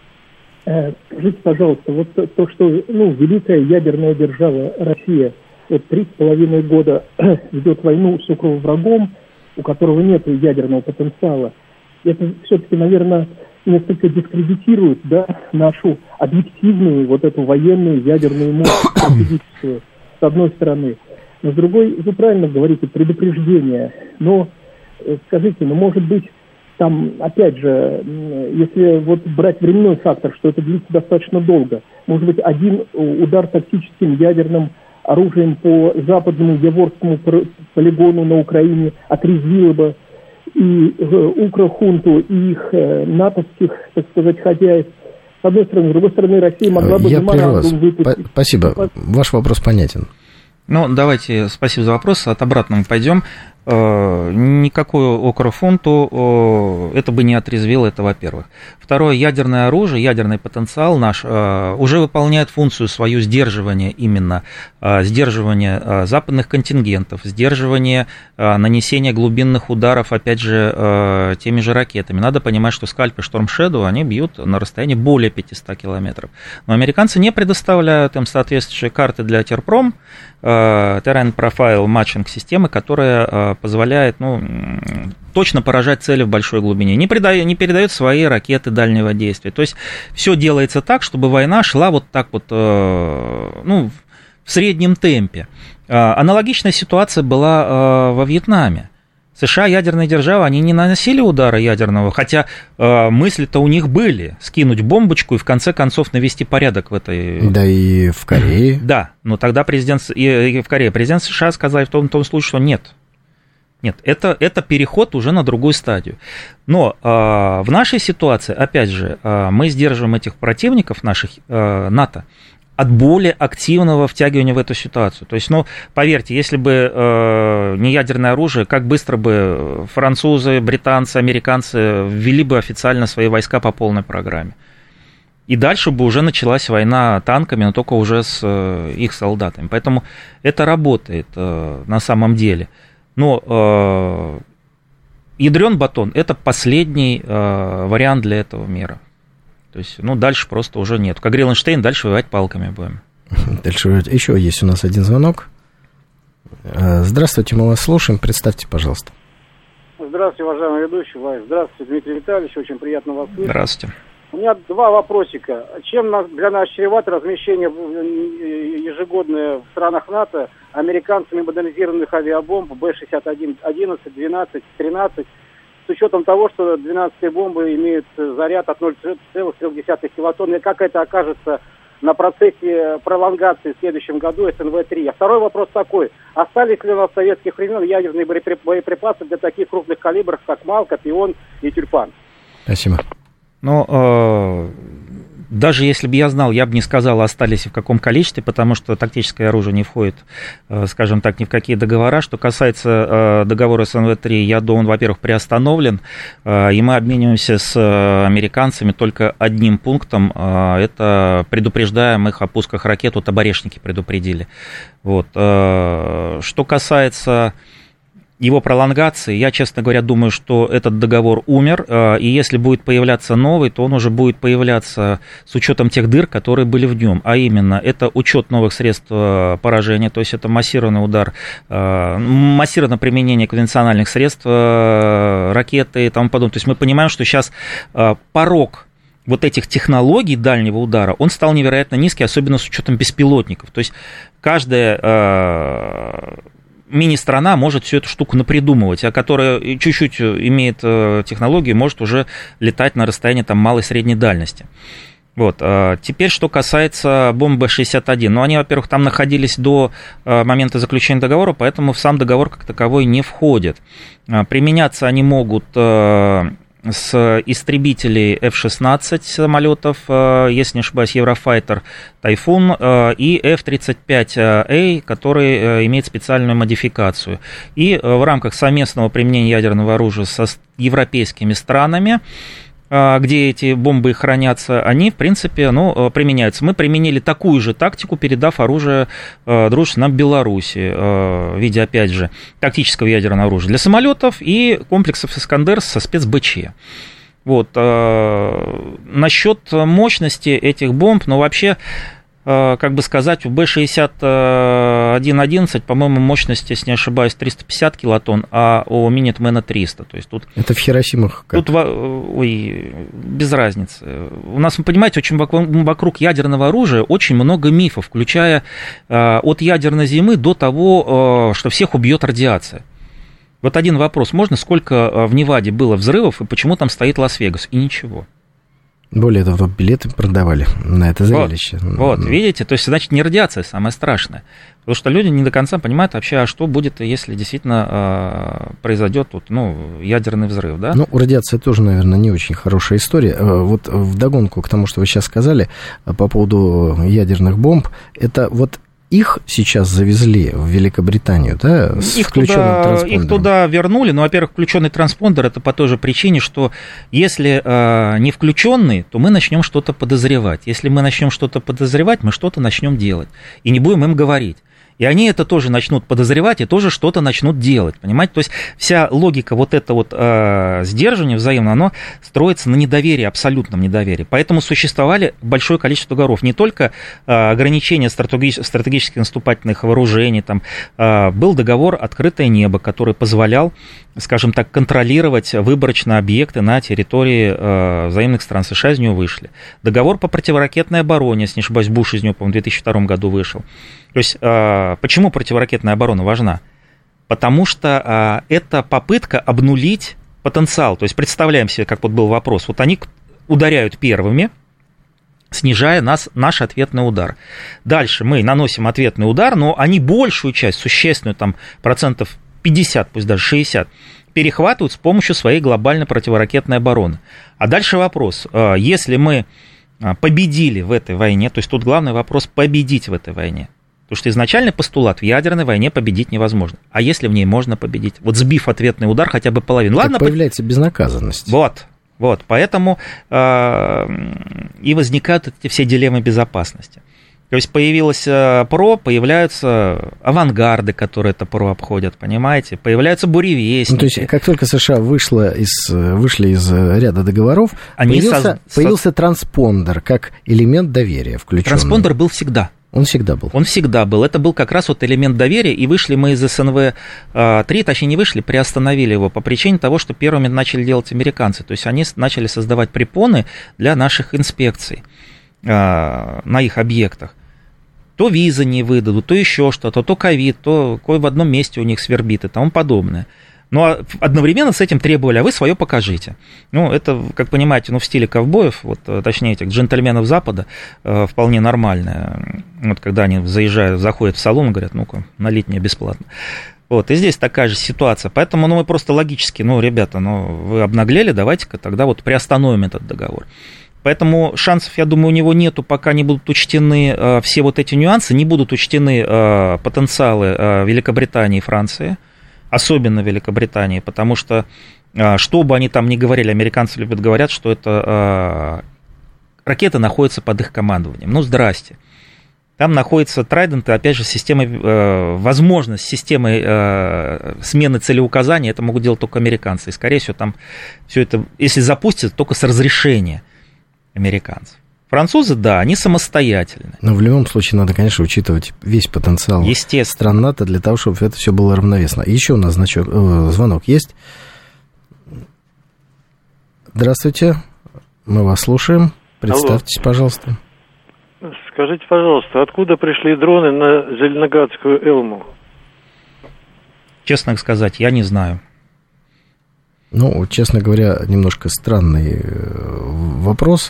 Скажите, пожалуйста, вот то, что великая ядерная держава Россия вот 3,5 года ведет войну с врагом, у которого нет ядерного потенциала, это все-таки, наверное, несколько дискредитирует, да, нашу объективную вот эту военную ядерную мощь стратегическую, с одной стороны. Но с другой, вы правильно говорите, предупреждение. Но скажите, может быть, там, опять же, если вот брать временной фактор, что это длится достаточно долго, может быть, один удар тактическим ядерным оружием по западному Яворскому полигону на Украине отрезвило бы и укрохунту, и их натовских, так сказать, хозяев. С одной стороны, с другой стороны, Россия могла бы меморандум выпустить. Спасибо. Ваш вопрос понятен. Ну, давайте, спасибо за вопрос, от обратного пойдем. Никакую укрофунту это бы не отрезвило, это во-первых. Второе, ядерное оружие, ядерный потенциал наш уже выполняет функцию свою сдерживания, именно сдерживания западных контингентов, сдерживания нанесения глубинных ударов, опять же, теми же ракетами. Надо понимать, что Скальп и Шторм Шэдоу, они бьют на расстоянии более 500 километров. Но американцы не предоставляют им соответствующие карты для Терпром, Terrain Profile Matching системы, которая позволяет точно поражать цели в большой глубине. Не передает свои ракеты дальнего действия. То есть все делается так, чтобы война шла вот так вот, в среднем темпе. Аналогичная ситуация была во Вьетнаме. США, ядерная держава, они не наносили удара ядерного, хотя мысли-то у них были, скинуть бомбочку и в конце концов навести порядок в этой... Да и в Корее. Да, но тогда президент США сказал в том случае, что нет. Нет, это переход уже на другую стадию. Но в нашей ситуации, опять же, мы сдерживаем этих противников наших НАТО от более активного втягивания в эту ситуацию. То есть, ну, поверьте, если бы не ядерное оружие, как быстро бы французы, британцы, американцы ввели бы официально свои войска по полной программе. И дальше бы уже началась война танками, но только уже с их солдатами. Поэтому это работает на самом деле. Но ядрёный батон – это последний вариант для этого мира. То есть, ну, дальше просто уже нет. Как говорил Эйнштейн, дальше воевать палками будем. Дальше еще есть у нас один звонок. Здравствуйте, мы вас слушаем. Представьте, пожалуйста. Здравствуйте, уважаемый ведущий. Здравствуйте, Дмитрий Витальевич. Очень приятно вас слышать. Здравствуйте. У меня два вопросика. Чем для нас чревато размещение ежегодное в странах НАТО американцами модернизированных авиабомб Б-61, 11, 12, 13, с учетом того, что 12-е бомбы имеют заряд от 0,3 килотонн, и как это окажется на процессе пролонгации в следующем году СНВ-3. А второй вопрос такой. Остались ли у нас с советских времен ядерные боеприпасы для таких крупных калибров, как Малка, Пион и Тюльпан? Спасибо. Но даже если бы я знал, я бы не сказал, остались и в каком количестве, потому что тактическое оружие не входит, скажем так, ни в какие договора. Что касается договора СНВ-3, я думаю, он, во-первых, приостановлен, и мы обмениваемся с американцами только одним пунктом, это предупреждаем их о пусках ракет, вот оборешники предупредили. Вот. Что касается его пролонгации, я, честно говоря, думаю, что этот договор умер, и если будет появляться новый, то он уже будет появляться с учетом тех дыр, которые были в нем, а именно это учет новых средств поражения, то есть это массированный удар, массированное применение конвенциональных средств, ракеты и тому подобное. То есть мы понимаем, что сейчас порог вот этих технологий дальнего удара, он стал невероятно низкий, особенно с учетом беспилотников. То есть каждая мини-страна может всю эту штуку напридумывать, а которая чуть-чуть имеет технологию, может уже летать на расстоянии там, малой и средней дальности. Вот. Теперь, что касается бомб Б-61. Ну, они, во-первых, там находились до момента заключения договора, поэтому в сам договор как таковой не входят. Применяться они могут с истребителей F-16 самолетов, если не ошибаюсь, Eurofighter, Тайфун, и F-35A, который имеет специальную модификацию. И в рамках совместного применения ядерного оружия со европейскими странами, где эти бомбы хранятся, они, в принципе, применяются. Мы применили такую же тактику, передав оружие дружественно Беларуси в виде, опять же, тактического ядерного оружия для самолетов и комплексов «Искандер» со спец-БЧ. Вот. Насчет мощности этих бомб, вообще, как бы сказать, у Б-61-11, по-моему, мощность, если не ошибаюсь, 350 килотонн, а у Минитмена 300. То есть тут, это в Хиросимах как? Тут, без разницы. У нас, вы понимаете, очень вокруг ядерного оружия очень много мифов, включая от ядерной зимы до того, что всех убьет радиация. Вот один вопрос. Можно, сколько в Неваде было взрывов, и почему там стоит Лас-Вегас? И ничего. Более того, билеты продавали на это зрелище. Вот, видите, то есть, значит, не радиация самое страшное. Потому что люди не до конца понимают вообще, а что будет, если действительно произойдет ядерный взрыв, да? Радиация тоже, наверное, не очень хорошая история. Вот вдогонку к тому, что вы сейчас сказали по поводу ядерных бомб, это вот их сейчас завезли в Великобританию, да, с включенным транспондером? Их туда вернули, но, во-первых, включенный транспондер, это по той же причине, что если не включенный, то мы начнем что-то подозревать. Если мы начнем что-то подозревать, мы что-то начнем делать, и не будем им говорить. И они это тоже начнут подозревать и тоже что-то начнут делать, понимаете? То есть вся логика вот это вот сдерживания взаимно, оно строится на недоверии, абсолютном недоверии. Поэтому существовали большое количество договоров. Не только ограничение стратегических наступательных вооружений, там был договор «Открытое небо», который позволял, скажем так, контролировать выборочно объекты на территории взаимных стран. США из него вышли. Договор по противоракетной обороне, если не ошибаюсь, Буш из него, по-моему, в 2002 году вышел. То есть, почему противоракетная оборона важна? Потому что это попытка обнулить потенциал. То есть, представляем себе, как вот был вопрос. Вот они ударяют первыми, снижая наш ответный удар. Дальше мы наносим ответный удар, но они большую часть, существенную, там, процентов 50, пусть даже 60, перехватывают с помощью своей глобальной противоракетной обороны. А дальше вопрос. Если мы победили в этой войне, то есть тут главный вопрос победить в этой войне. Потому что изначальный постулат: в ядерной войне победить невозможно. А если в ней можно победить? Вот сбив ответный удар хотя бы половину. Ладно, появляется безнаказанность. Вот, поэтому и возникают эти все дилеммы безопасности. То есть появилось ПРО, появляются авангарды, которые это ПРО обходят, понимаете? Появляются буревестники. Ну, то есть как только США вышли из ряда договоров, появился транспондер как элемент доверия включенный. Транспондер был всегда. Он всегда был. Он всегда был. Это был как раз вот элемент доверия, и вышли мы из СНВ-3, точнее не вышли, приостановили его по причине того, что первыми начали делать американцы. То есть они начали создавать препоны для наших инспекций на их объектах. То визы не выдадут, то еще что-то, то ковид, то кое в одном месте у них свербит и тому подобное. Но одновременно с этим требовали: а вы свое покажите. Ну, это, как понимаете, в стиле ковбоев, вот, точнее, этих джентльменов Запада, вполне нормально. Вот когда они заходят в салон и говорят: ну-ка, налить мне бесплатно. Вот, и здесь такая же ситуация. Поэтому, мы просто логически: ребята, вы обнаглели, давайте-ка тогда вот приостановим этот договор. Поэтому шансов, я думаю, у него нету, пока не будут учтены все вот эти нюансы, не будут учтены потенциалы Великобритании и Франции, особенно Великобритании, потому что, что бы они там ни говорили, американцы говорят, что это ракеты находятся под их командованием. Здрасте. Там находится Trident, опять же, возможность системой смены целеуказания, это могут делать только американцы. И, скорее всего, там все это, если запустят, только с разрешения американцев. Французы, да, они самостоятельны. Но в любом случае надо, конечно, учитывать весь потенциал стран НАТО для того, чтобы это все было равновесно. Еще у нас звонок есть. Здравствуйте, мы вас слушаем. Представьтесь, пожалуйста. Скажите, пожалуйста, откуда пришли дроны на Зеленоградскую Элму? Честно сказать, я не знаю. Честно говоря, немножко странный вопрос.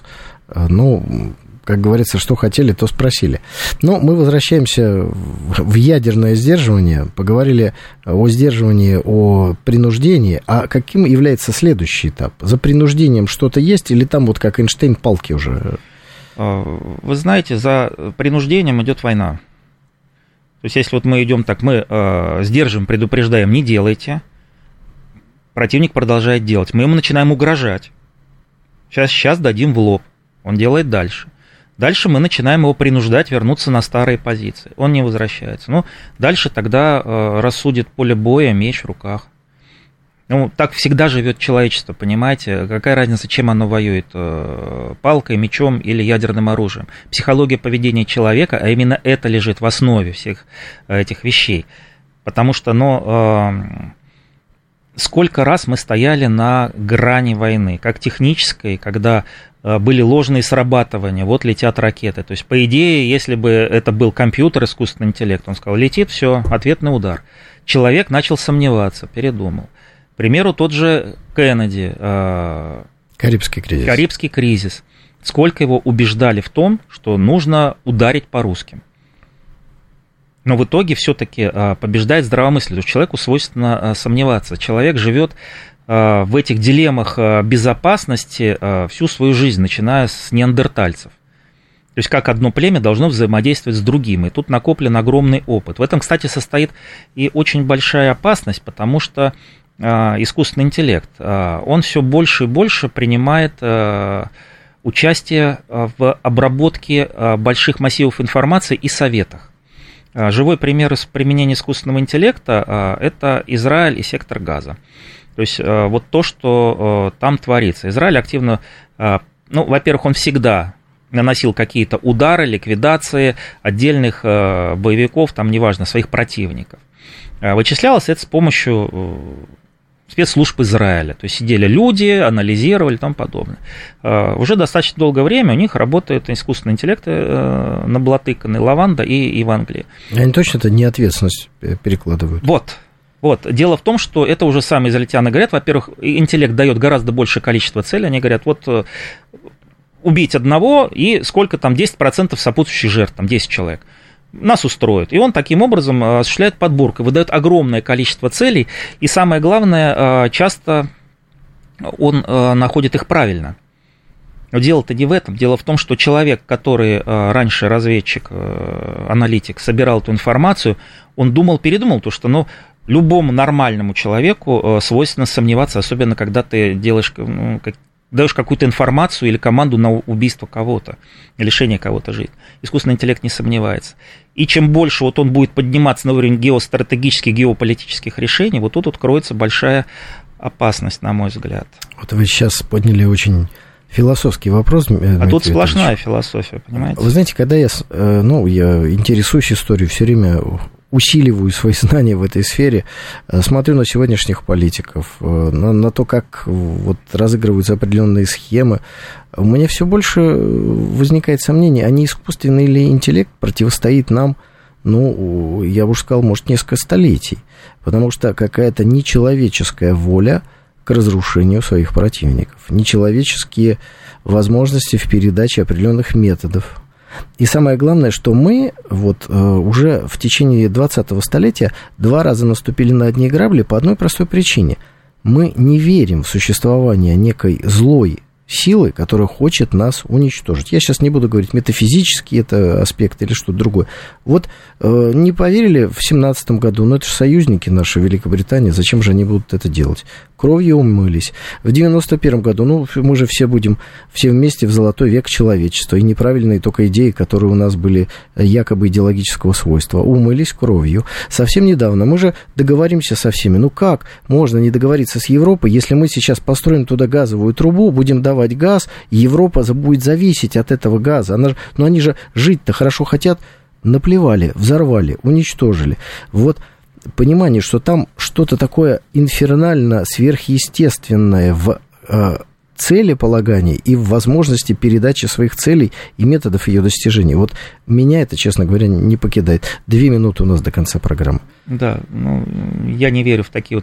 Как говорится, что хотели, то спросили. Но мы возвращаемся в ядерное сдерживание. Поговорили о сдерживании, о принуждении. А каким является следующий этап? За принуждением что-то есть или там вот как Эйнштейн палки уже? Вы знаете, за принуждением идет война. То есть если вот мы идем так, мы сдерживаем, предупреждаем: не делайте. Противник продолжает делать. Мы ему начинаем угрожать. Сейчас дадим в лоб. Он делает дальше. Дальше мы начинаем его принуждать вернуться на старые позиции. Он не возвращается. Дальше тогда рассудит поле боя, меч в руках. Так всегда живет человечество, понимаете? Какая разница, чем оно воюет? Палкой, мечом или ядерным оружием? Психология поведения человека, а именно это лежит в основе всех этих вещей. Потому что, сколько раз мы стояли на грани войны, как технической, когда были ложные срабатывания, вот летят ракеты. То есть, по идее, если бы это был компьютер, искусственный интеллект, он сказал: летит, все, ответный удар. Человек начал сомневаться, передумал. К примеру, тот же Кеннеди. Карибский кризис. Сколько его убеждали в том, что нужно ударить по русским. Но в итоге все-таки побеждает здравомыслие. То есть человеку свойственно сомневаться. Человек живет в этих дилеммах безопасности всю свою жизнь, начиная с неандертальцев. То есть как одно племя должно взаимодействовать с другим. И тут накоплен огромный опыт. В этом, кстати, состоит и очень большая опасность, потому что искусственный интеллект, он все больше и больше принимает участие в обработке больших массивов информации и советах. Живой пример применения искусственного интеллекта – это Израиль и сектор Газа. То есть вот то, что там творится. Израиль активно, во-первых, он всегда наносил какие-то удары, ликвидации отдельных боевиков, там, неважно, своих противников. Вычислялось это с помощью спецслужб Израиля. То есть сидели люди, анализировали и тому подобное. Уже достаточно долгое время у них работает искусственный интеллект наблатыканный, Лаванда и в Англии. Они точно это не ответственность перекладывают? Вот. Дело в том, что это уже сами израильтяне говорят. Во-первых, интеллект дает гораздо большее количество целей. Они говорят: вот убить одного и сколько там, 10% сопутствующих жертв, там 10 человек. Нас устроит. И он таким образом осуществляет подборку, выдает огромное количество целей, и самое главное, часто он находит их правильно. Но дело-то не в этом. Дело в том, что человек, который раньше разведчик, аналитик, собирал эту информацию, он передумал, то что, любому нормальному человеку свойственно сомневаться, особенно когда ты даешь какую-то информацию или команду на убийство кого-то, лишение кого-то жизни. Искусственный интеллект не сомневается. И чем больше он будет подниматься на уровень геостратегических, геополитических решений, тут кроется большая опасность, на мой взгляд. Вы сейчас подняли очень философский вопрос, Дмитрий тут сплошная философия, понимаете? Вы знаете, когда я интересуюсь историей, все время усиливаю свои знания в этой сфере, смотрю на сегодняшних политиков, на то, как разыгрываются определенные схемы, у меня все больше возникает сомнение, а не искусственный ли интеллект противостоит нам, я бы уж сказал, может, несколько столетий, потому что какая-то нечеловеческая воля к разрушению своих противников, нечеловеческие возможности в передаче определенных методов. И самое главное, что мы уже в течение 20-го столетия 2 раза наступили на одни грабли по одной простой причине. Мы не верим в существование некой злой силы, которая хочет нас уничтожить. Я сейчас не буду говорить метафизический это аспект или что-то другое. Не поверили в 17-м году, но это же союзники наши, Великобритания, зачем же они будут это делать? Кровью умылись. В 91-м году, мы же все будем все вместе в золотой век человечества, и неправильные только идеи, которые у нас были якобы идеологического свойства, умылись кровью. Совсем недавно мы же договоримся со всеми. Как можно не договориться с Европой, если мы сейчас построим туда газовую трубу, будем давать газ, Европа будет зависеть от этого газа. Они же жить-то хорошо хотят, наплевали, взорвали, уничтожили. Понимание, что там что-то такое инфернально сверхъестественное в целеполагании и в возможности передачи своих целей и методов ее достижения. Меня это, честно говоря, не покидает. 2 минуты у нас до конца программы. Да, я не верю в такие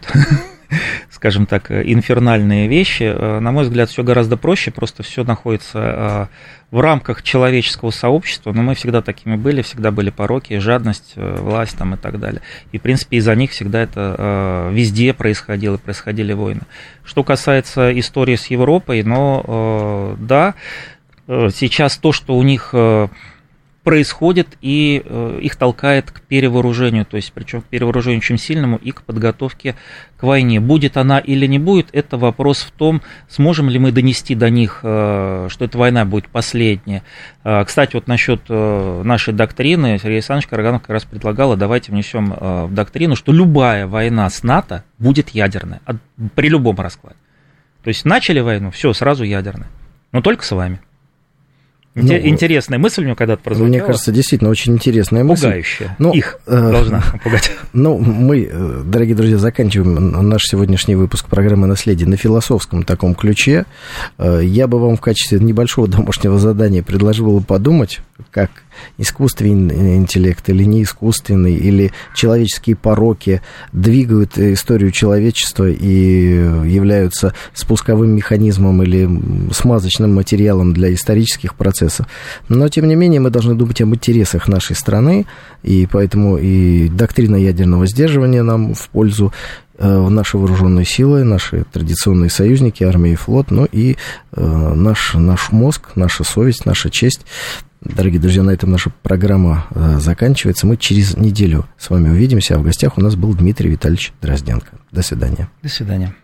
скажем так, инфернальные вещи. На мой взгляд, все гораздо проще, просто все находится в рамках человеческого сообщества, но мы всегда такими были, всегда были пороки, жадность, власть и так далее. И, в принципе, из-за них всегда это везде происходило, происходили войны. Что касается истории с Европой, да, сейчас то, что у них происходит, и их толкает к перевооружению, то есть причем к перевооружению очень сильному и к подготовке к войне. Будет она или не будет, это вопрос в том, сможем ли мы донести до них, что эта война будет последняя. Кстати, насчет нашей доктрины, Сергей Александрович Караганов как раз предлагал, давайте внесем в доктрину, что любая война с НАТО будет ядерная, при любом раскладе. То есть начали войну, все, сразу ядерная, но только с вами. Интересная мысль у него когда-то прозвучала. Мне кажется, действительно очень интересная мысль. Пугающая. Их должна пугать. Мы, дорогие друзья, заканчиваем наш сегодняшний выпуск программы «Наследие» на философском таком ключе. Я бы вам в качестве небольшого домашнего задания предложил подумать, как искусственный интеллект или не искусственный, или человеческие пороки двигают историю человечества и являются спусковым механизмом или смазочным материалом для исторических процессов. Но, тем не менее, мы должны думать об интересах нашей страны, и поэтому и доктрина ядерного сдерживания нам в пользу, наши вооруженные силы, наши традиционные союзники, армия и флот, и наш мозг, наша совесть, наша честь. Дорогие друзья, на этом наша программа заканчивается. Мы через неделю с вами увидимся. А в гостях у нас был Дмитрий Витальевич Дрозденко. До свидания. До свидания.